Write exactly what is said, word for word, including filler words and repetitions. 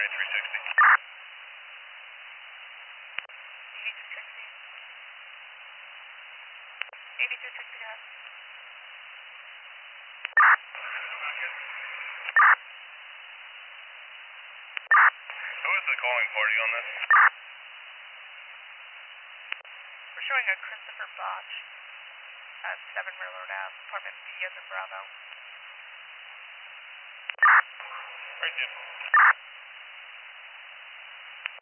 Alright, three sixty. eighty-two sixty. eighty-two sixty, guys. Who is the calling party on this? We're showing a Christopher Botch at seven Railroad Ave, apartment B as in Bravo. Right, Jim.